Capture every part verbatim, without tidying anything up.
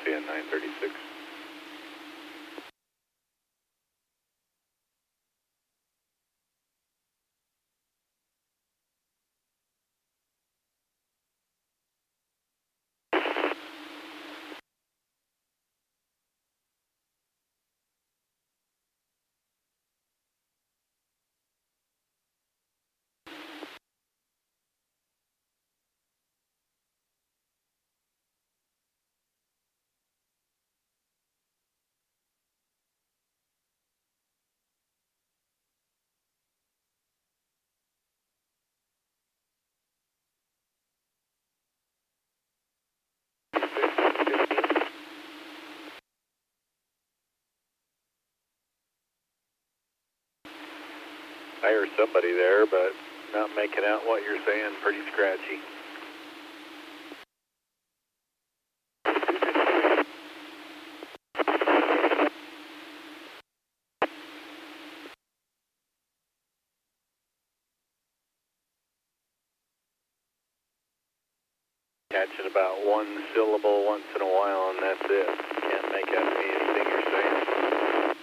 C N nine thirty-six. I hear somebody there, but not making out what you're saying. Pretty scratchy. Catching about one syllable once in a while, and that's it. Can't make out anything you're saying.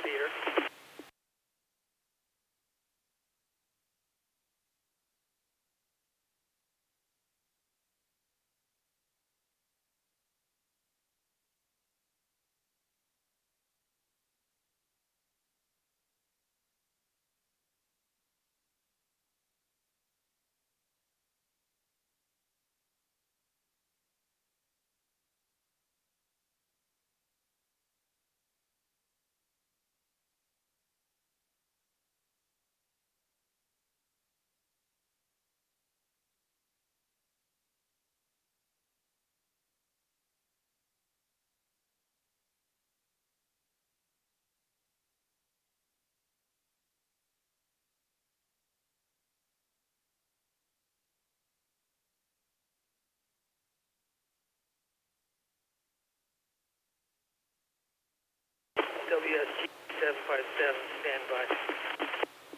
Peter. W S G seven five seven, stand by.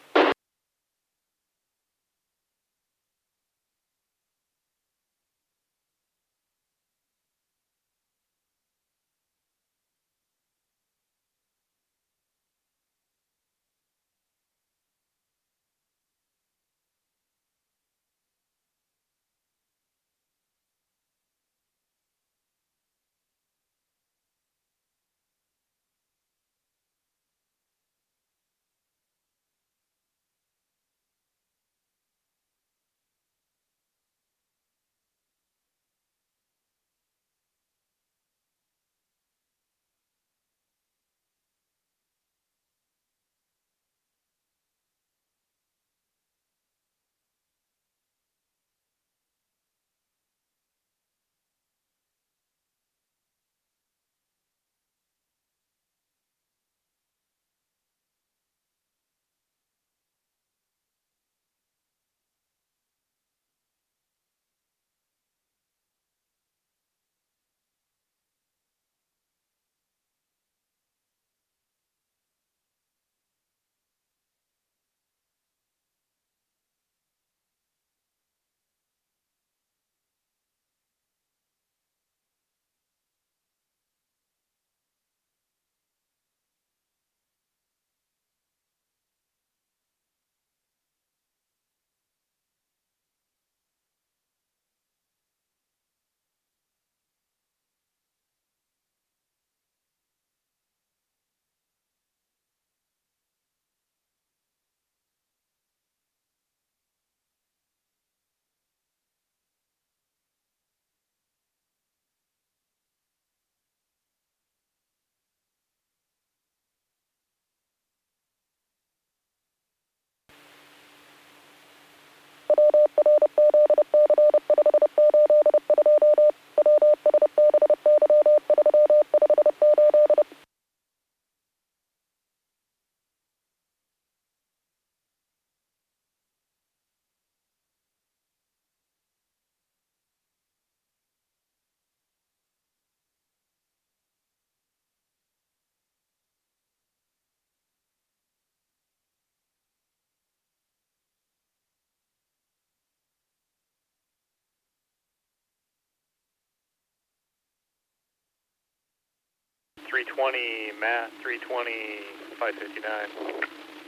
three twenty, Matt, three twenty, five fifty-nine.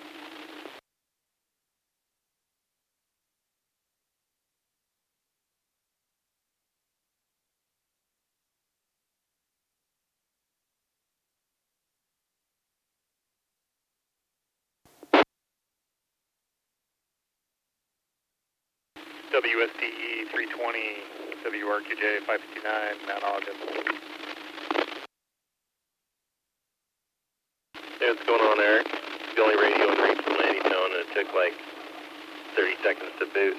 W S D E three twenty, W R Q J five fifty-nine, Mount Ogden. Hey, what's going on, Eric? The only radio in range from Landing Zone, and it took like thirty seconds to boot.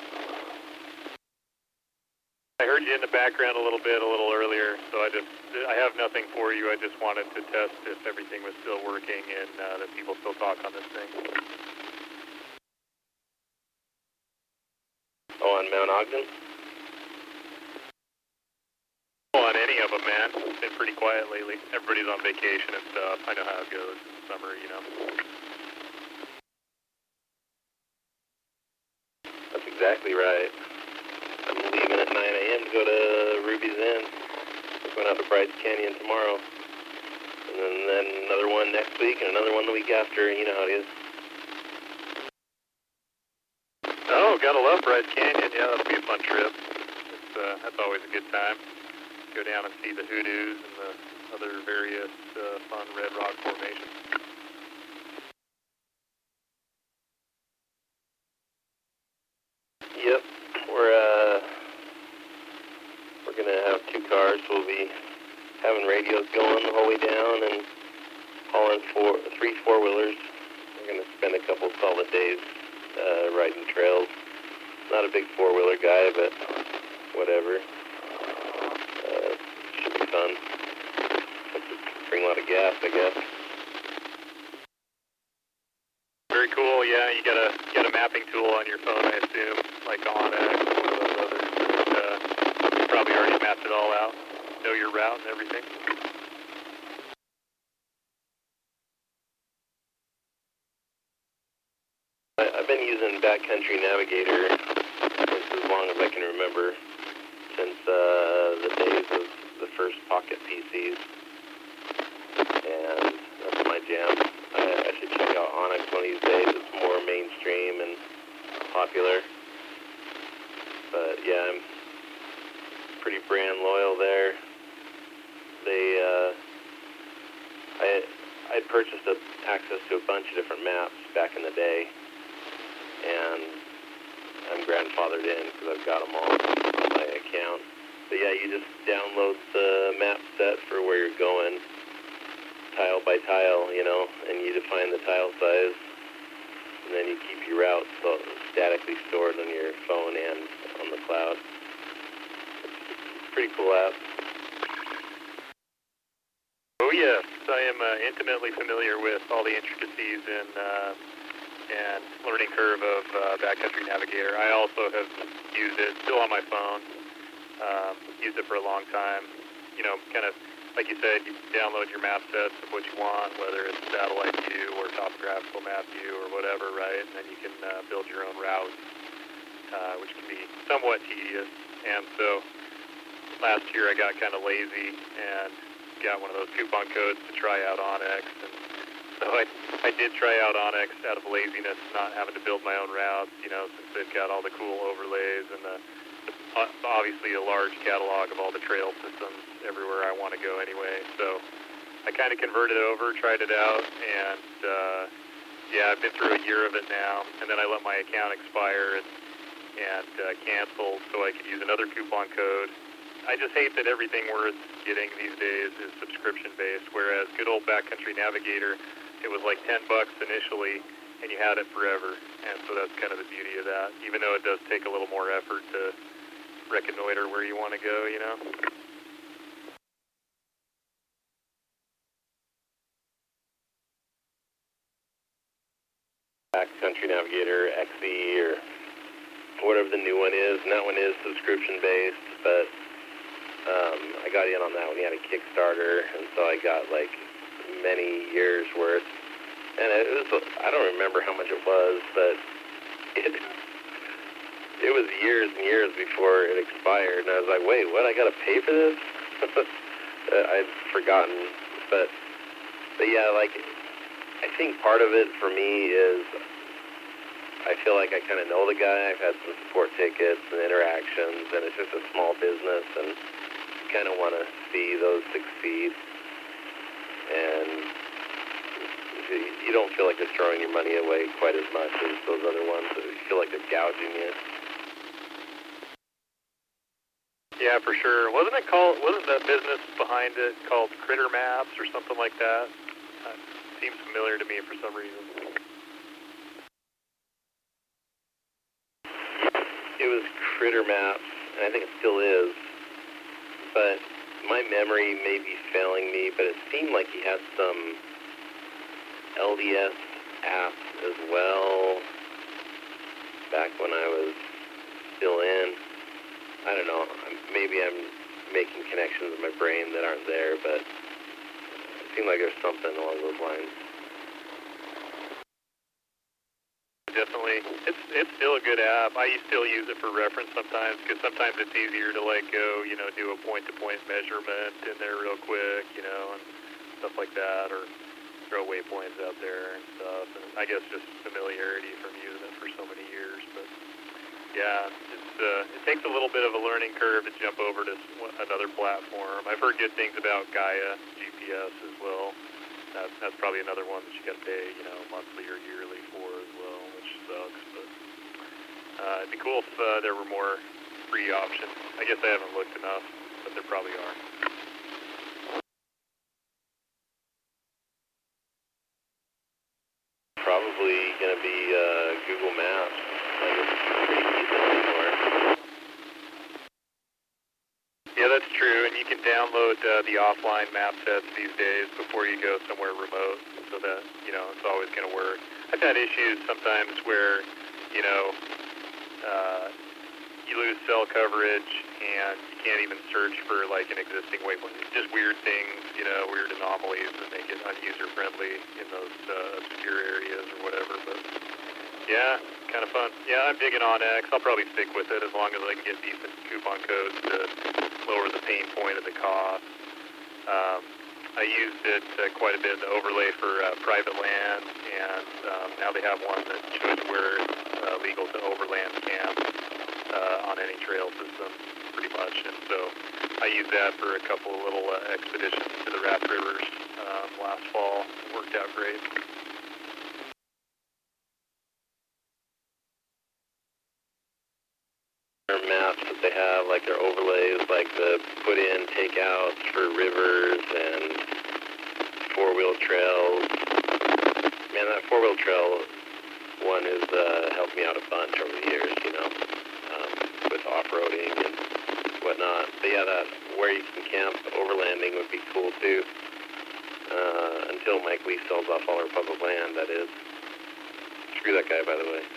I heard you in the background a little bit, a little earlier, so I just, I have nothing for you. I just wanted to test if everything was still working and uh, that people still talk on this thing. Oh, on Mount Ogden? Oh, on any of them, man. It's been pretty quiet lately. Everybody's on vacation and stuff. I know how it goes. Summer, you know. That's exactly right. I'm leaving at nine A M to go to Ruby's Inn. Going out to Bryce Canyon tomorrow. And and then another one next week, and another one the week after. You know how it is. Oh, gotta love Bryce Canyon. Yeah, that'll be a fun trip. It's, uh, that's always a good time. Go down and see the hoodoos and the other various uh, fun red rock formations. Yep, we're uh, we're gonna have two cars. We'll be having radios going the whole way down and hauling four, three four-wheelers. We're gonna spend a couple solid days uh, riding trails. Not a big four-wheeler guy, but whatever. Uh, should be fun. Have to bring a lot of gas, I guess. Very cool. Yeah, you got a you got a mapping tool on your phone, I assume, like Onyx or one of those others. And, uh, you probably already mapped it all out. Know your route and everything. I, I've been using Backcountry Navigator since as long as I can remember, since uh, the days of the first Pocket P Cs, and that's my jam. I, I should check out Onyx one of these days. It's more mainstream and popular, but yeah, I'm pretty brand loyal there. They, uh, I, I'd purchased a, access to a bunch of different maps back in the day, and I'm grandfathered in because I've got them all on my account. But yeah, you just download the map set for where you're going, tile by tile, you know, and you define the tile size, and then you keep your route so statically stored on your phone and on the cloud. It's a pretty cool app. Oh yes, I am uh, intimately familiar with all the intricacies and uh, and learning curve of uh, Backcountry Navigator. I also have used it, still on my phone. Um, used it for a long time. You know, kind of like you said, you download your map sets of what you want, whether it's satellite view or topographical map view or whatever, right? And then you can uh, build your own routes, uh, which can be somewhat tedious. And so last year I got kind of lazy and got one of those coupon codes to try out Onyx, and so I, I did try out Onyx out of laziness, not having to build my own routes, you know, since they've got all the cool overlays and the, the obviously a large catalog of all the trail systems everywhere I want to go anyway. So I kind of converted over, tried it out, and uh, yeah, I've been through a year of it now, and then I let my account expire and, and uh, cancel so I could use another coupon code. I just hate that everything worth getting these days is subscription-based, whereas good old Backcountry Navigator, it was like ten bucks initially, and you had it forever. And so that's kind of the beauty of that, even though it does take a little more effort to reconnoiter where you want to go, you know? Backcountry Navigator X E or whatever the new one is, and that one is subscription-based, but Um, I got in on that when he had a Kickstarter, and so I got like many years worth. And it was, I don't remember how much it was, but it it was years and years before it expired. And I was like, wait, what? I got to pay for this? I'd forgotten. But, but yeah, like, I think part of it for me is I feel like I kind of know the guy. I've had some support tickets and interactions, and it's just a small business, and kind of want to see those succeed, and you don't feel like you're throwing your money away quite as much as those other ones. You feel like they're gouging you. Yeah, for sure. Wasn't it called, wasn't the business behind it called Critter Maps or something like that? That seems familiar to me for some reason. It was Critter Maps, and I think it still is. But my memory may be failing me, but it seemed like he had some L D S apps as well back when I was still in. I don't know, maybe I'm making connections in my brain that aren't there, but it seemed like there's something along those lines. Definitely. It's it's still a good app. I still use it for reference sometimes, because sometimes it's easier to like go, you know, do a point-to-point measurement in there real quick, you know, and stuff like that, or throw waypoints out there and stuff. And I guess just familiarity from using it for so many years. But yeah, it's uh, it takes a little bit of a learning curve to jump over to another platform. I've heard good things about Gaia G P S as well. That, that's probably another one that you got to pay, you know, monthly or yearly for as well, which sucks. But uh, it'd be cool if uh, there were more free options. I guess I haven't looked enough, but there probably are. Probably going to be uh, Google Maps. Like, it's pretty decent anymore. Yeah, that's true, and you can download uh, the offline map sets these days before you go somewhere remote, so that, you know, it's always going to work. I've had issues sometimes where, you know, uh, you lose cell coverage and you can't even search for, like, an existing waypoint. Just weird things, you know, weird anomalies that make it unuser-friendly in those uh, obscure areas or whatever, but yeah, kind of fun. Yeah, I'm digging on X. I'll probably stick with it as long as I can get decent coupon codes to lower the pain point of the cost. Um, I used it uh, quite a bit in the overlay for uh, private land, and um, now they have one that shows where it's uh, legal to overland camp uh, on any trail system, pretty much. And so I used that for a couple of little uh, expeditions to the Rat Rivers um, last fall. It worked out great. Their maps that they have, like their overlays, like the put in takeouts for rivers and four-wheel trails. Man, that four-wheel trail one has uh, helped me out a bunch over the years, you know, um, with off-roading and whatnot. But yeah, that where you can camp overlanding would be cool too. Uh, until Mike Lee sells off all our public land, that is. Screw that guy, by the way.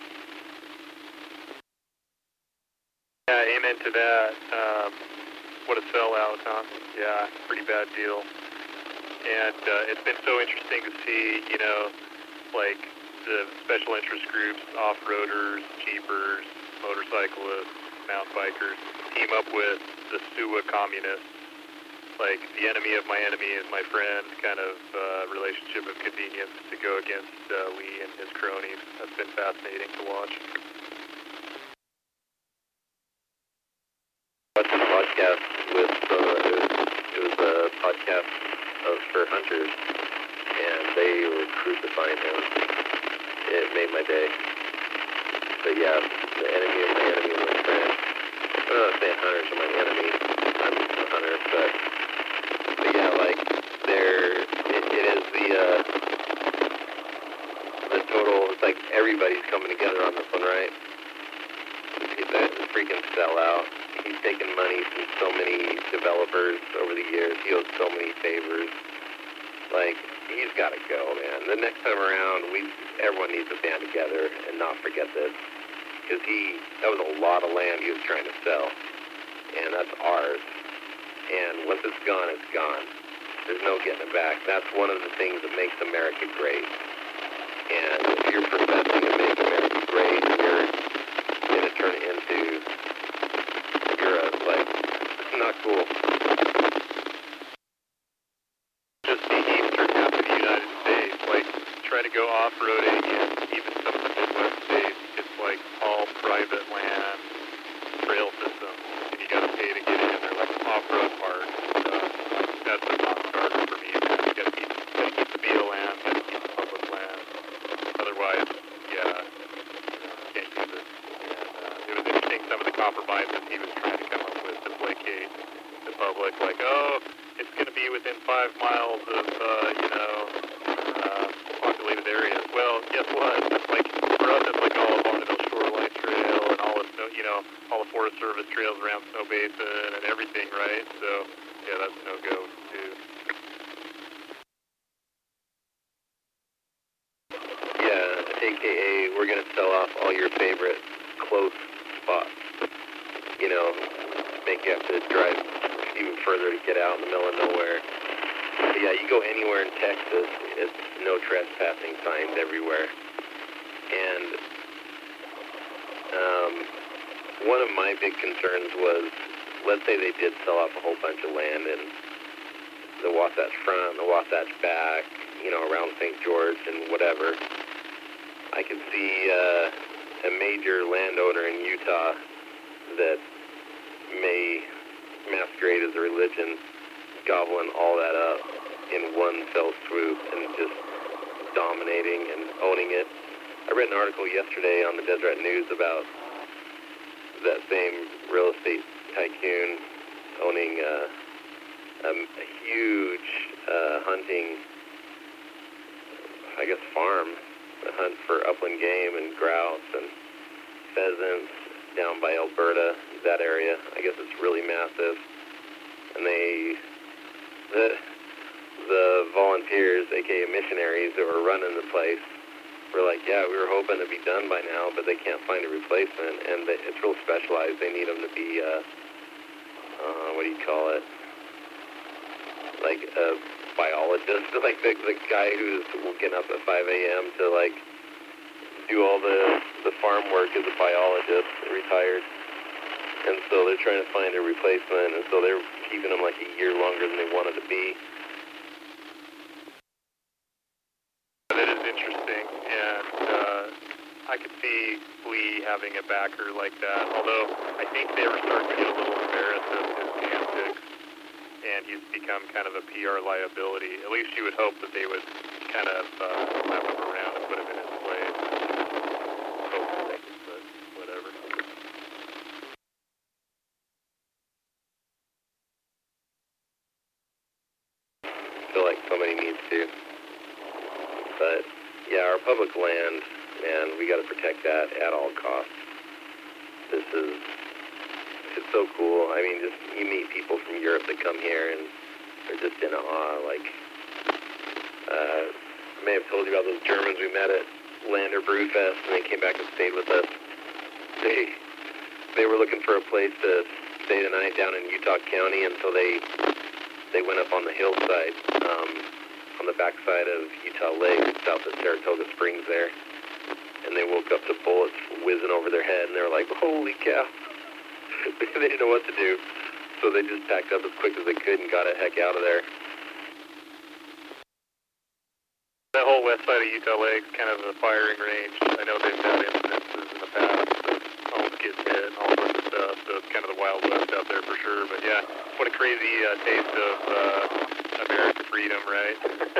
Yeah, amen to that. Um, what a sellout, huh? Yeah, pretty bad deal. And uh, it's been so interesting to see, you know, like the special interest groups, off-roaders, jeepers, motorcyclists, mountain bikers, team up with the S U A communists. Like, the enemy of my enemy is my friend kind of uh, relationship of convenience to go against uh, Lee and his cronies. That's been fascinating to watch. Watched a podcast with, uh, it, was, it was a podcast of, for hunters, and they were crucifying him. It made my day. But yeah, the enemy of my enemy is my friend. I don't know if saying hunters are my enemy. I'm a hunter, but, but yeah, like, they're, it, it is the, uh, the total, it's like everybody's coming together on this one, right? He's a freaking sellout. He's taken money from so many developers over the years. He owes so many favors. Like, he's got to go, man. The next time around, we everyone needs to band together and not forget this. Because he, that was a lot of land he was trying to sell. And that's ours. And once it's gone, it's gone. There's no getting it back. That's one of the things that makes America great. And if you're professing to make America great, you're going to turn it into Europe. Like, it's not cool. Just the eastern half of the United States, like, try to go off-roading in even some of the Midwest states, it's like all private land, trail systems, and you gotta pay to get in. They're like off-road parks. Uh, that's a non-starter for me. You gotta keep, gotta keep the B L M, gotta keep the public land. Otherwise, yeah, you know, can't use it. And uh, it was interesting some of the compromises he was trying to come up with to placate the public, like, oh, it's going to be within five miles of, uh, you know, uh, populated areas. Well, guess what? That's like, for us, it's like all of Bonneville Shoreline Trail and all the snow, you know, all the Forest Service trails around Snow Basin and everything, right? So, yeah, that's no-go, too. Yeah, A K A we're going to sell off all your favorite close spots. You know, make you have to drive even further to get out in the middle of nowhere. But yeah, you go anywhere in Texas, it's no trespassing signs everywhere. And um, one of my big concerns was, let's say they did sell off a whole bunch of land and the Wasatch Front, the Wasatch Back, you know, around Saint George and whatever, I could see uh, a major landowner in Utah that may masquerade as a religion gobbling all that up in one fell swoop and just dominating and owning it. I read an article yesterday on the Deseret News about that same real estate tycoon owning uh, a, a huge uh, hunting, I guess, farm, a hunt for upland game and grouse and pheasants down by Alberta, that area. I guess it's really massive. And they, the, the volunteers, aka missionaries that were running the place, were like, yeah, we were hoping to be done by now, but they can't find a replacement, and they, it's real specialized. They need them to be, uh, uh, what do you call it, like a biologist, like the, the guy who's getting up at five a.m. to, like, do all the, the farm work as a biologist, retired. And so they're trying to find a replacement, and so they're keeping them like a year longer than they wanted to be. That is interesting, and uh, I could see Lee having a backer like that, although I think they were starting to get a little embarrassed of his antics, and he's become kind of a P R liability. At least you would hope that they would kind of uh, slap him around and put him in his place. Hopefully, but whatever. I feel like somebody needs to. But, yeah, our public land, man, we got to protect that at all costs. This is, it's so cool. I mean, just, you meet people from Europe that come here, and they're just in awe. Like, uh, I may have told you about those Germans we met at Lander Brewfest, and they came back and stayed with us. They, they were looking for a place to stay the night down in Utah County, and so they, they went up on the hillside, um, on the backside of Utah Lake, south of Saratoga Springs there, and they woke up to bullets whizzing over their head, and they were like, holy cow. They didn't know what to do, so they just packed up as quick as they could and got the heck out of there. That whole west side of Utah Lake is kind of a firing range. I know they've had incidences in the past of homes getting hit and all sorts of stuff, so it's kind of the Wild West out there for sure. But yeah, what a crazy uh, taste of uh, American freedom, right?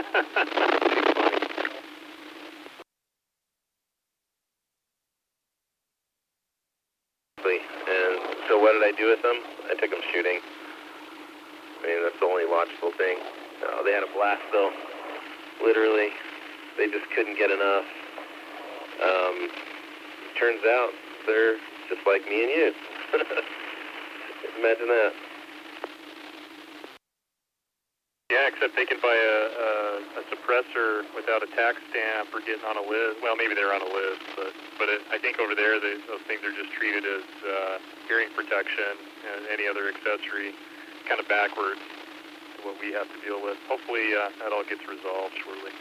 And so what did I do with them? I took them shooting. I mean, that's the only logical thing. Oh, they had a blast, though. Literally. They just couldn't get enough. Um, turns out they're just like me and you. Imagine that. Yeah, except they can buy a, a, a suppressor without a tax stamp or getting on a list. Well, maybe they're on a list, but but it, I think over there they, those things are just treated as uh, hearing protection and any other accessory, kind of backwards to what we have to deal with. Hopefully uh, that all gets resolved shortly.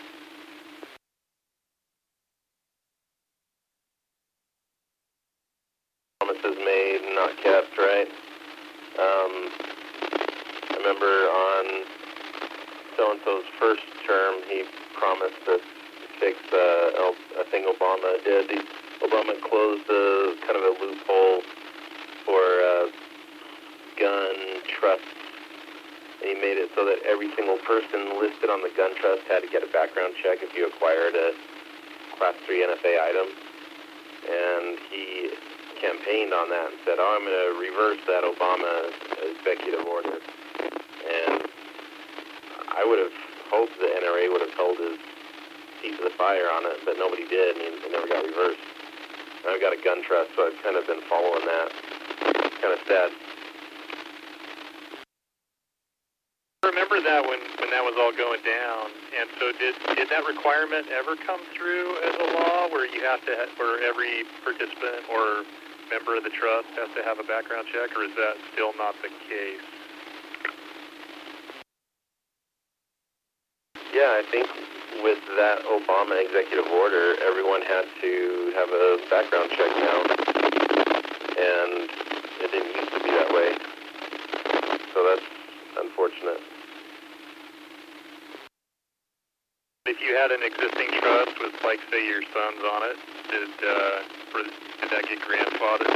Promises made, not kept, right? Um, I remember on so-and-so's first term, he promised to fix uh, a thing Obama did. He, Obama closed a kind of a loophole for uh, gun trusts, and he made it so that every single person listed on the gun trust had to get a background check if you acquired a Class three N F A item. And he campaigned on that and said, oh, I'm going to reverse that Obama executive order. And I would have hoped the N R A would have held his feet to the fire on it, but nobody did. I mean, it never got reversed. And I've got a gun trust, so I've kind of been following that. It's kind of sad. I remember that when, when that was all going down, and so did did that requirement ever come through as a law where you have to ha- where every participant or member of the trust has to have a background check, or is that still not the case? Yeah, I think with that Obama executive order, everyone had to have a background check now, and it didn't used to be that way. So that's unfortunate. If you had an existing trust with, like, say, your sons on it, did uh, or did that get grandfathered?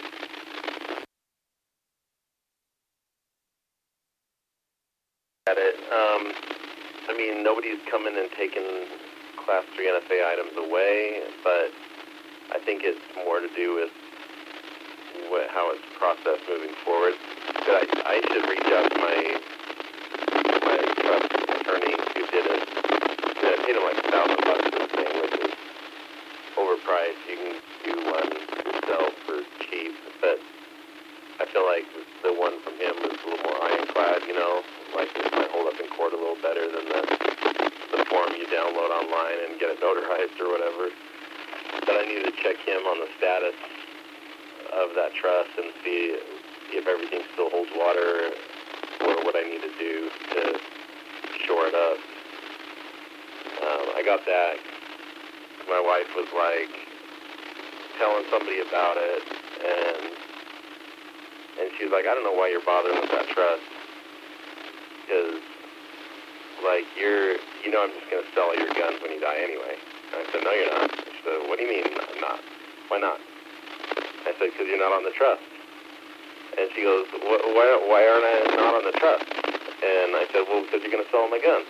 At it. Um, I mean, nobody's coming and taken Class three N F A items away, but I think it's more to do with what, how it's processed moving forward. But I, I should reach out to my my trust attorney who did it. You know, I paid him like a thousand bucks for this thing, which is overpriced. You can do one yourself for cheap, but I feel like the one from him was a little more ironclad, you know, like it might hold up in court a little better than the, the form you download online and get it notarized or whatever. But I needed to check him on the status of that trust and see if everything still holds water or what I need to do to shore it up. Um, I got that. My wife was like telling somebody about it, and and she was like, I don't know why you're bothering with that trust, because like you're, you know, I'm just gonna sell all your guns when you die anyway. And I said, no, you're not. She said, what do you mean I'm not? Why not? I said, because you're not on the trust. And she goes, why, why aren't I not on the trust? And I said, well, because you're gonna sell all my guns.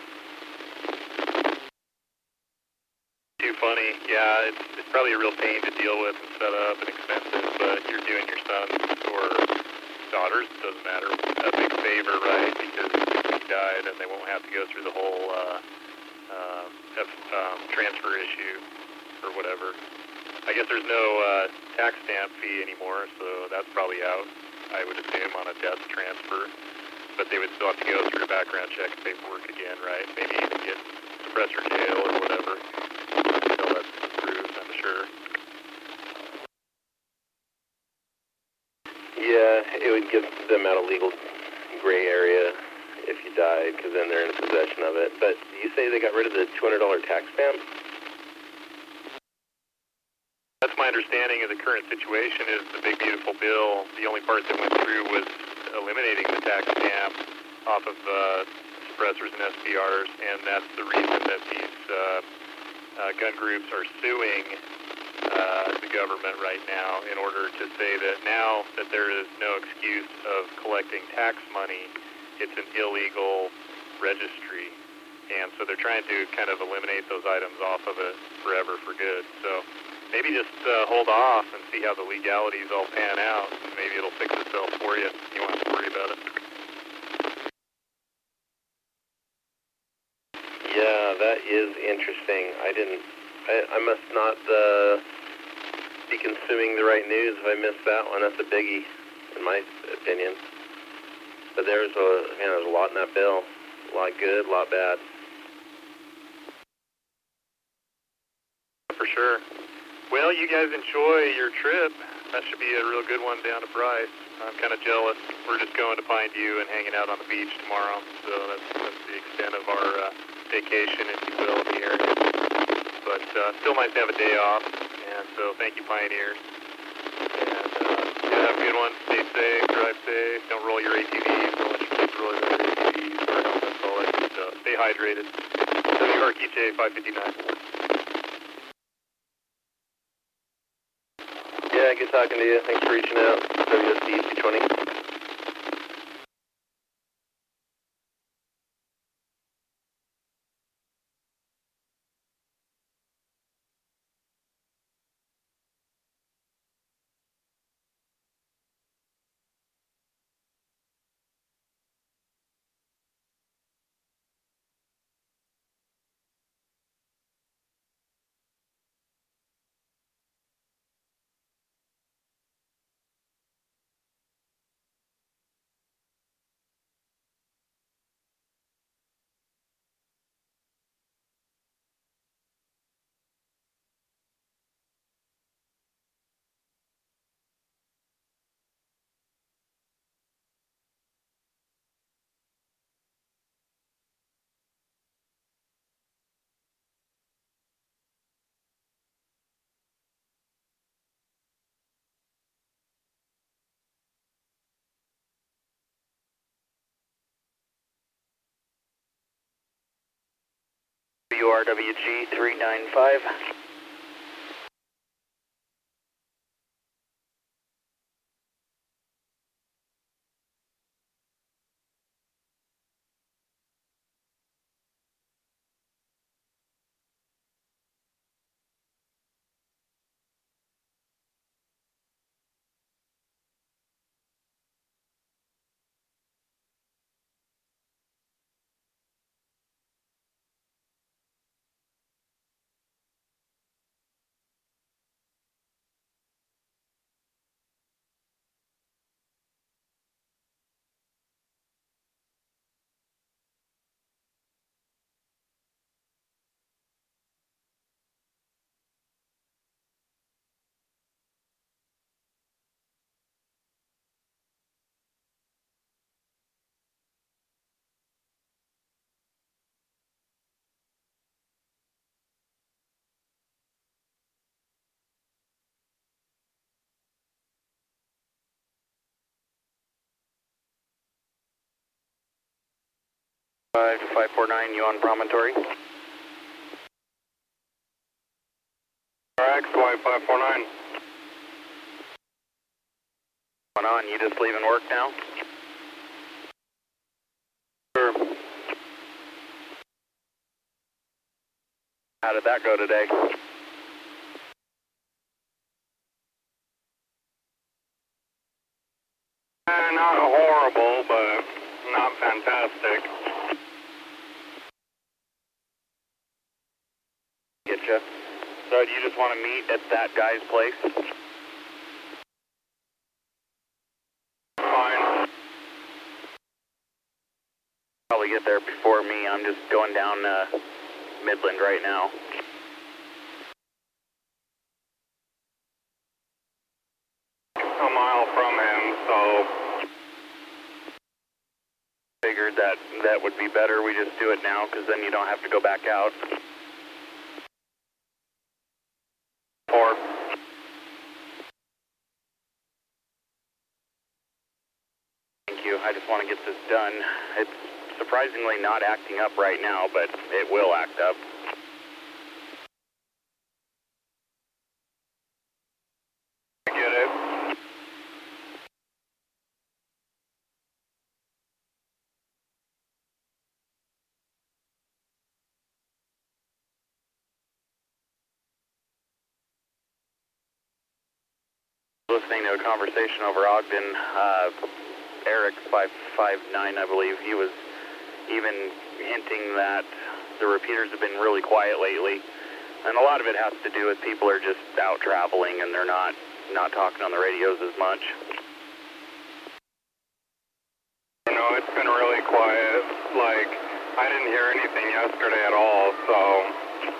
Too funny. Yeah, it's, it's probably a real pain to deal with and set up and expensive, but you're doing your sons or daughters, doesn't matter, a big favor, right? Because if you died and they won't have to go through the whole uh, uh, F, um, transfer issue or whatever. I guess there's no uh, tax stamp fee anymore, so that's probably out, I would assume, on a death transfer. But they would still have to go through background check paperwork again, right? Maybe even get suppressor jail or whatever. Until that's approved, I'm sure. Yeah, it would give them out a legal gray area if you died, because then they're in possession of it. But you say they got rid of the two hundred dollar tax stamp? That's my understanding of the current situation is the big beautiful bill. The only part that went through was eliminating the tax stamp off of uh, suppressors and S P Rs, and that's the reason that these uh, uh, gun groups are suing uh, the government right now in order to say that now that there is no excuse of collecting tax money, it's an illegal registry. And so they're trying to kind of eliminate those items off of it forever for good. So maybe just uh, hold off and see how the legalities all pan out. Maybe it'll fix itself for you. You won't have to worry about it. Yeah, that is interesting. I didn't, I, I must not uh, be consuming the right news if I missed that one. That's a biggie, in my opinion. But there's a, man, there's a lot in that bill. A lot good, a lot bad. For sure. Well, you guys enjoy your trip. That should be a real good one down to Bryce. I'm kind of jealous. We're just going to Pine View and hanging out on the beach tomorrow. So that's, that's the extent of our uh, vacation, if you will, in the area. But uh, still nice to have a day off. And so thank you, Pioneers. And uh, yeah, have a good one. Stay safe, drive safe. Don't roll your A T Vs. Don't let your kids roll their A T Vs. Wear helmets, all that good stuff. Stay hydrated. W R Q J five fifty-nine. Yeah, good talking to you. Thanks for reaching out. W S D C twenty. W R W G three nine five. five five four nine, you on promontory? R X Y five four nine. Going on, you just leaving work now? Sure. How did that go today? Uh, not horrible, but not fantastic. Getcha. So do you just want to meet at that guy's place? Fine. Probably get there before me. I'm just going down uh, Midland right now. A mile from him, so Figured that that would be better. We just do it now because then you don't have to go back out. four. Thank you. I just want to get this done. It's surprisingly not acting up right now, but it will act up. I get it. Listening to a conversation over Ogden, uh, Eric five five nine, I believe, he was even hinting that the repeaters have been really quiet lately, and a lot of it has to do with people are just out traveling and they're not not talking on the radios as much. You know, it's been really quiet. Like, I didn't hear anything yesterday at all, so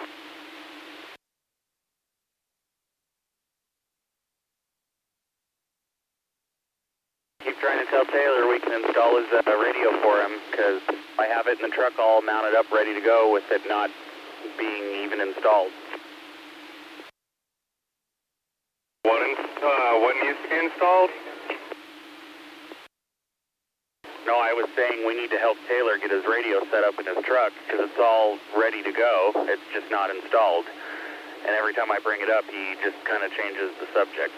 Keep trying to tell Taylor we can install his uh, radio for him, because I have it in the truck all mounted up, ready to go, with it not being even installed. what in, uh, what needs to be installed? No, I was saying we need to help Taylor get his radio set up in his truck, because it's all ready to go, it's just not installed. And every time I bring it up, he just kind of changes the subject.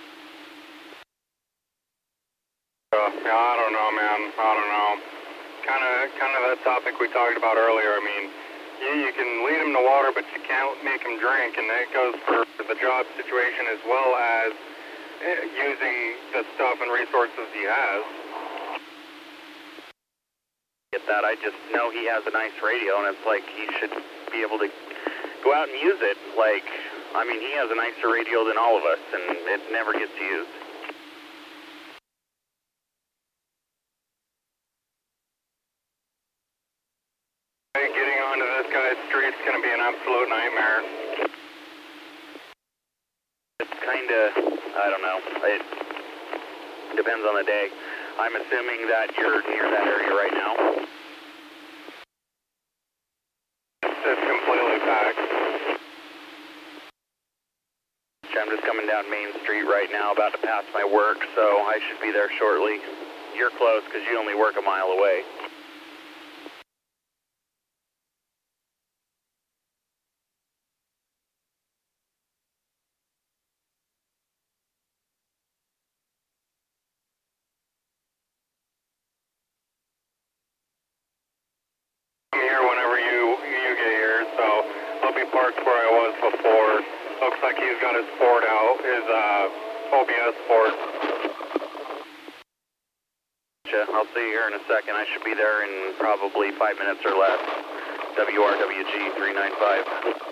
Uh, yeah, I don't know, man. I don't know. Kind of, kind of that topic we talked about earlier. I mean, you, you can lead him to water, but you can't make him drink, and that goes for the job situation as well as uh, using the stuff and resources he has. Get that? I just know he has a nice radio, and it's like he should be able to go out and use it. Like, I mean, he has a nicer radio than all of us, and it never gets used. Getting onto this guy's street's going to be an absolute nightmare. It's kind of, I don't know, it depends on the day. I'm assuming that you're near that area right now. It's completely packed. I'm just coming down Main Street right now, about to pass my work, so I should be there shortly. You're close because you only work a mile away. like he's got his port out, his uh, O B S port. I'll see you here in a second. I should be there in probably five minutes or less. W R W G three nine five.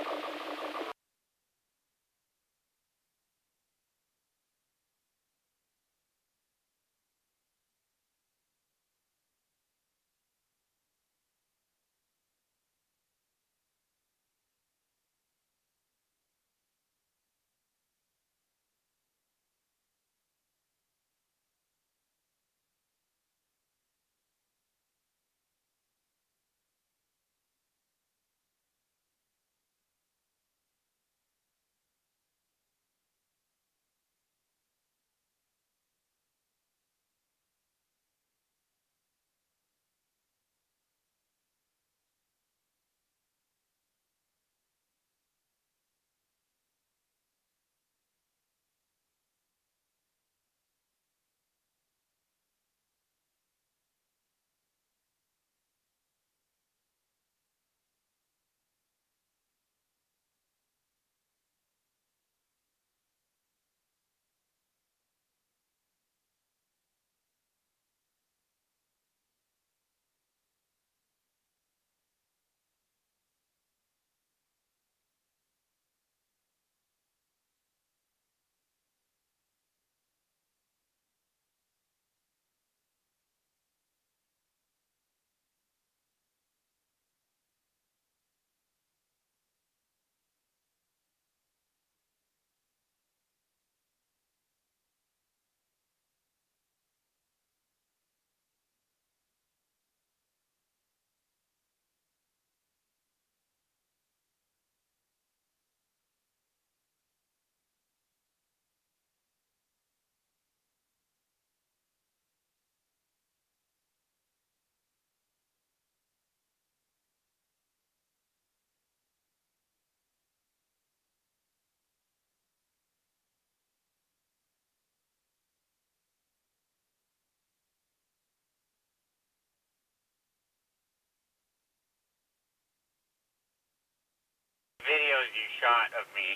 Videos you shot of me.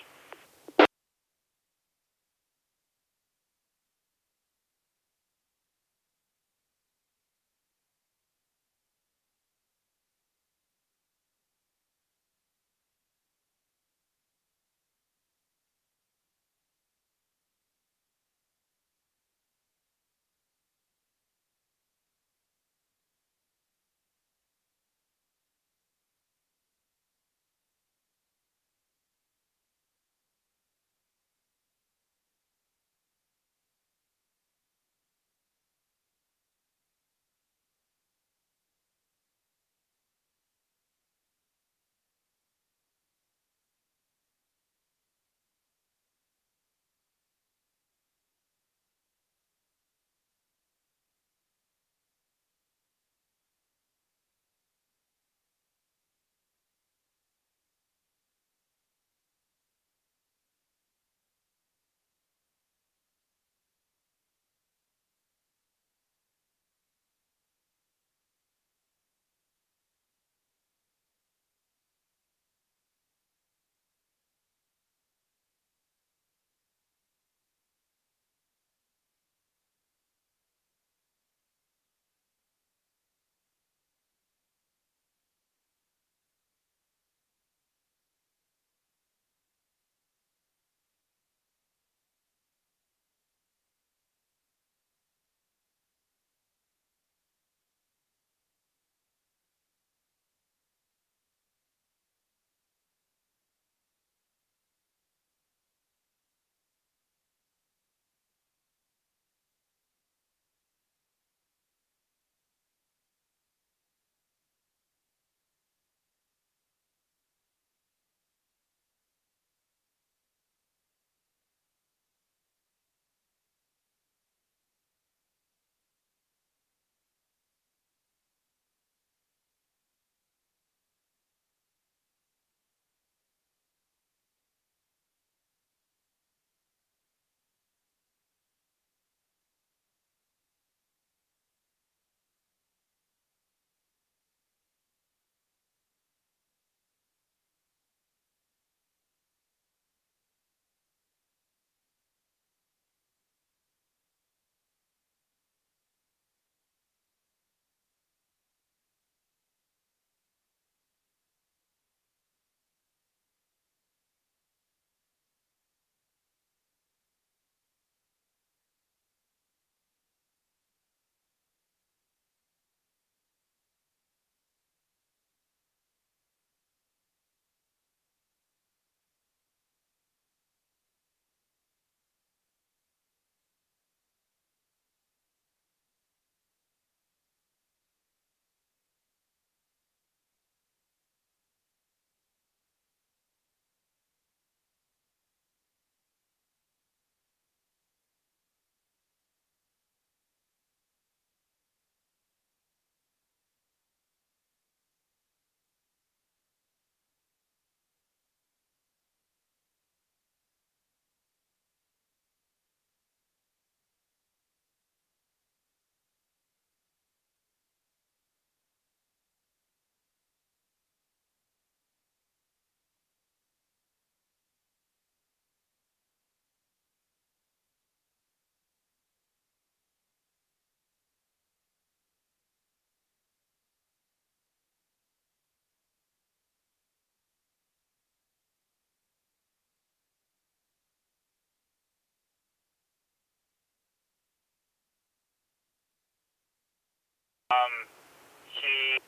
Um, she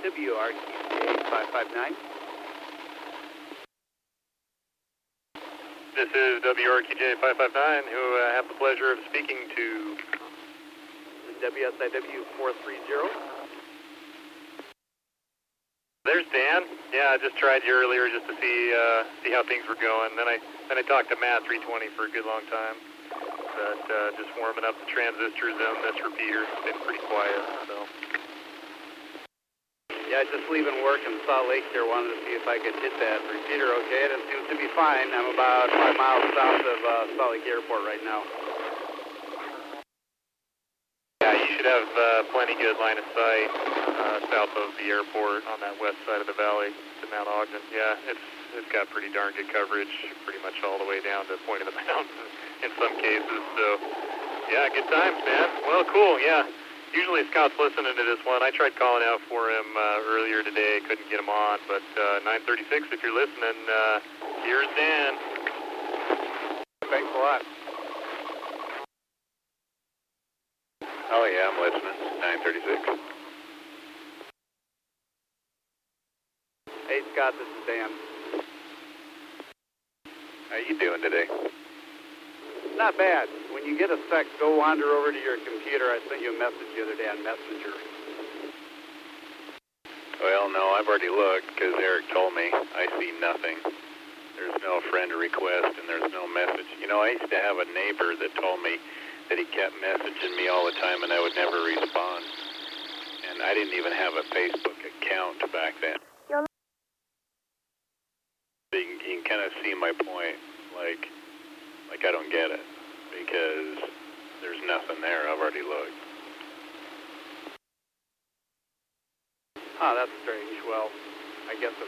W R Q J five five nine. This is W R Q J five five nine, who uh, have the pleasure of speaking to. W S I W four three zero. There's Dan. Yeah, I just tried you earlier just to see uh, see how things were going. Then I then I talked to Matt three twenty for a good long time. But uh, just warming up the transistor zone. This repeater. It's been pretty quiet. So. Yeah, just leaving work in Salt Lake here. Wanted to see if I could hit that repeater. Okay, it seems to be fine. I'm about five miles south of uh, Salt Lake Airport right now. Yeah, you should have uh, plenty good line of sight uh, south of the airport on that west side of the valley to Mount Ogden. Yeah, it's it's got pretty darn good coverage, pretty much all the way down to Point of the Mountain in some cases. So, yeah, good times, man. Well, cool. Yeah, usually Scott's listening to this one. I tried calling out for him uh, earlier today, couldn't get him on. But uh, nine thirty-six, if you're listening, uh, here's Dan. Thanks a lot. Oh yeah, I'm listening. nine thirty-six. Hey Scott, this is Dan. How you doing today? Not bad. When you get a sec, go wander over to your computer. I sent you a message the other day on Messenger. Well, no, I've already looked because Eric told me. I see nothing. There's no friend request and there's no message. You know, I used to have a neighbor that told me that he kept messaging me all the time and I would never respond. And I didn't even have a Facebook account back then. You can, you can kind of see my point. Like, like I don't get it because there's nothing there. I've already looked. Oh, that's strange. Well, I guess